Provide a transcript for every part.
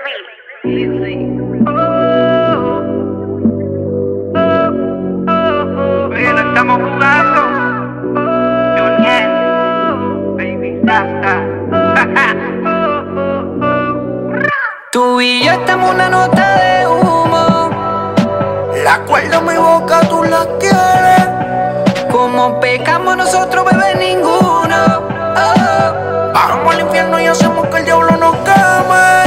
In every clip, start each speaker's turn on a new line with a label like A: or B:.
A: Oye, no estamos jugando. Junior, baby, Rasta.
B: Tú y yo estamos una nota de humo.
C: La cuerda mi boca, tú la quieres.
B: Como pecamos nosotros, bebé, ninguno. Oh.
C: Bajamos al infierno y hacemos que el diablo nos queme.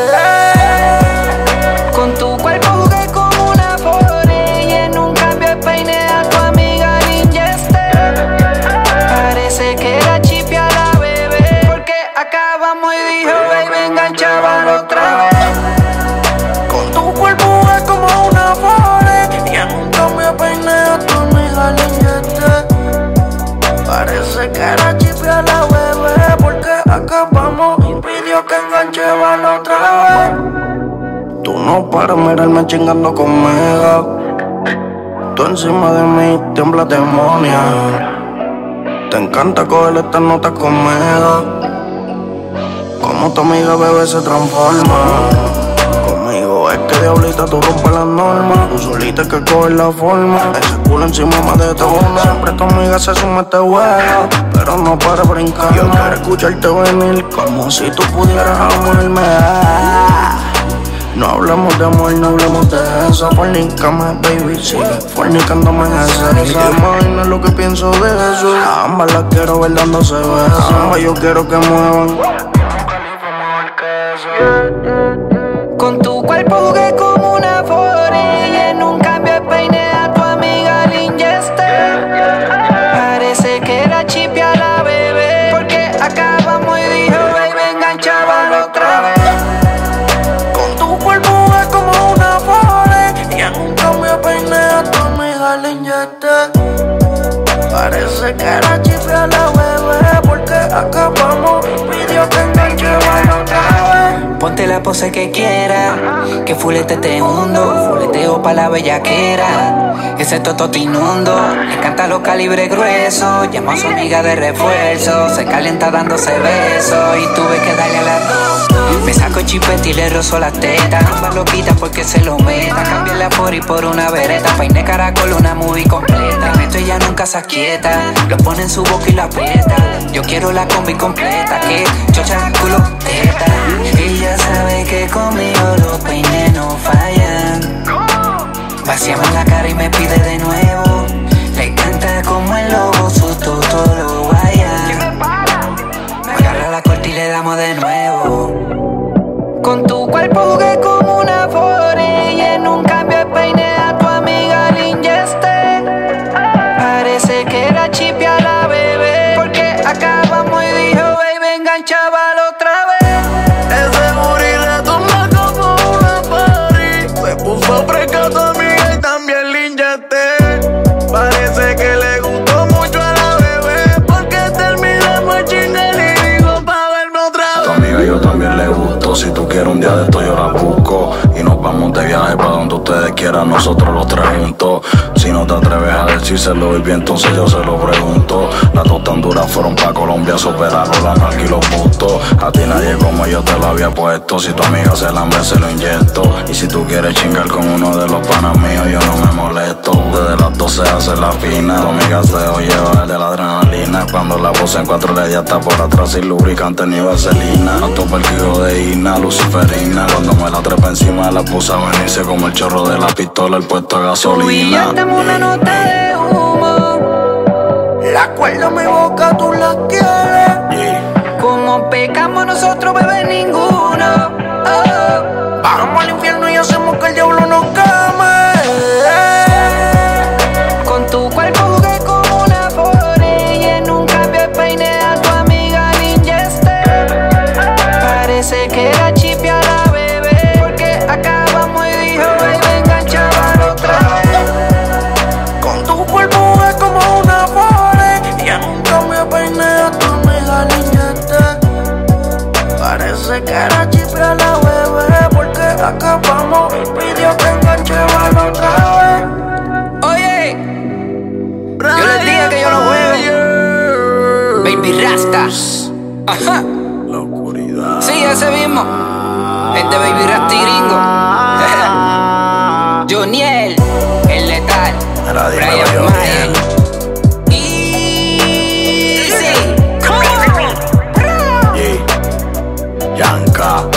B: Con tu cuerpo jugué como una fore y en un cambio de peine a tu amiga le inyecté. Parece que era chipia la bebé, porque acabamos y dijo, baby, enganchaban otra vez.
C: Con tu cuerpo jugué como una fore y en un cambio de peine a tu amiga le inyecté. Parece que era chipia la bebé, porque acabamos y pidió que enganchaban otra vez. Tú no paras mirarme chingando conmigo. Tú encima de mí tiemblas demonia. Te encanta coger estas notas conmigo. Como tu amiga bebé se transforma. Conmigo es que diablita tú rompes las normas. Tú solita es que coges la forma. Ese culo encima me detona. Siempre tu amiga se suma a este juego, pero no para brincar. Yo quiero escucharte venir como si tú pudieras amarme. No hablamos de amor, no hablamos de eso. Fornicame, baby, sigue fornicándome en esa. Ni te imaginas lo que pienso de eso. A ambas las quiero ver dándose besos. A ambas yo quiero que muevan.
B: Con tu cuerpo jugué como una fore y en un cambio de peine a tu amiga le inyecté. Parece que era chipia la bebé, porque acabamos y dijo, baby, enganchaban otra vez.
C: Con tu cuerpo es como una fore y en un cambio de peine a tu amiga le inyecté. Parece que era chipia la bebé, porque acabamos y pidió que enganchaban otra vez.
B: Ponte la pose que quiera, que fulete te hundo, fuleteo pa' la bellaquera. Ese toto te inundo, le encanta los calibres gruesos, llama a su amiga de refuerzo, se calienta dándose besos y tuve que darle a las dos. Me saco chipete y le rozo las tetas, ambas loquitas porque se lo meta. Cambié la fori por una vereta, peine caracol, una movie completa. Esto ella nunca se aquieta, lo pone en su boca y lo aprieta. Yo quiero la combi completa, que chocha, culo, teta. Ella sabe que conmigo los peines no fallan. Vaciamos la cara y me pide de nuevo. Le canta como el lobo, su toto lo guaya. Agarra la corte y le damos de nuevo. Con tu cuerpo jugué como una fore y en un cambio de peine a tu amiga le inyecté. Parece que era chipia la bebé, porque acabamos y dijo, baby, enganchábalo otra vez.
C: Ese booty retumba como una party. Se puso fresca tu amiga y también le inyecté. Parece que le gustó mucho a la bebé, porque terminamos el chingal y dijo pa' verme otra vez.
D: A tu amiga yo también le gusto. Si tú quieres un día de esto yo la busco y nos vamos de viaje pa' donde ustedes quieran, nosotros los tres juntos. Si no te atreves a decírselo, baby, entonces yo se lo pregunto. Las dos tan duras fueron pa' Colombia, superaron la marca y los bustos. A ti nadie como yo te lo había puesto. Si tu amiga se la hambre, se lo inyecto. Y si tú quieres chingar con uno de los panas míos, yo no me molesto. Desde las 12 hace la fina, tu amiga se oye bajar de la adrenalina. Cuando la puse en 4 ella está por atrás sin lubricante ni vaselina. No topa el hijo de Ina, luciferina. Cuando me la trepa encima la puse a venirse como el chorro de la pistola, el puesto de gasolina.
B: Tú y yo estamos una nota de humo.
C: La cuerda mi boca, tú la quieres.
B: Como pecamos nosotros, bebé, ninguno. Oh.
C: Bajamos al infierno y hacemos que el diablo nos queme.
B: Con tu cuerpo jugué como una fore y en un cambio de peine a tu amiga le inyecté. Parece que era chipia la bebé, porque acabamos y dijo, baby, enganchaban otra vez.
C: Con tu cuerpo es como una fore y en un cambio de peine a tu amiga le inyecté. Parece que era chipia la bebé, porque acabamos y pidió que enganchaban otra vez.
B: Oye, yo les dije que yo no juego. Baby Rastas. Ajá.
D: oscuridad.
B: Sí, ese mismo. El de Baby Rastiringo. Joniel, el letal. Brian Mayer. Easy.
D: Yanka.